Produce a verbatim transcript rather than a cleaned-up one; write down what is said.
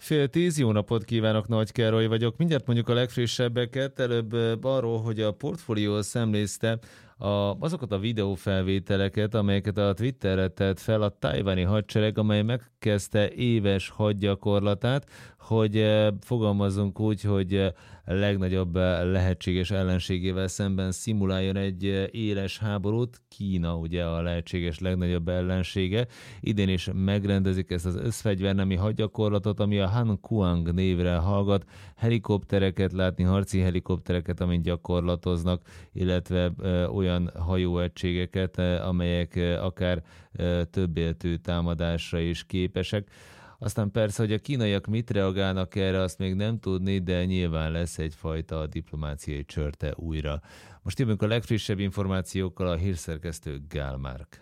Fél tíz, jó napot kívánok, Nagy Károly vagyok. Mindjárt mondjuk a legfrissebbeket. Előbb arról, hogy a portfólió szemlézte a, azokat a videófelvételeket, amelyeket a Twitterre tett fel a tajvani hadsereg, amely megkezdte éves hadgyakorlatát, hogy fogalmazunk úgy, hogy legnagyobb lehetséges ellenségével szemben szimuláljon egy éles háborút. Kína ugye a lehetséges legnagyobb ellensége. Idén is megrendezik ezt az összfegyvernemi hadgyakorlatot, ami a Han Kuang névre hallgat. Helikoptereket látni, harci helikoptereket, amint gyakorlatoznak, illetve ö, olyan hajóegységeket, amelyek ö, akár ö, többéltű támadásra is képesek. Aztán persze, hogy a kínaiak mit reagálnak erre, azt még nem tudni, de nyilván lesz egyfajta diplomáciai csörte újra. Most jövünk a legfrissebb információkkal, a hírszerkesztő Gál Márk.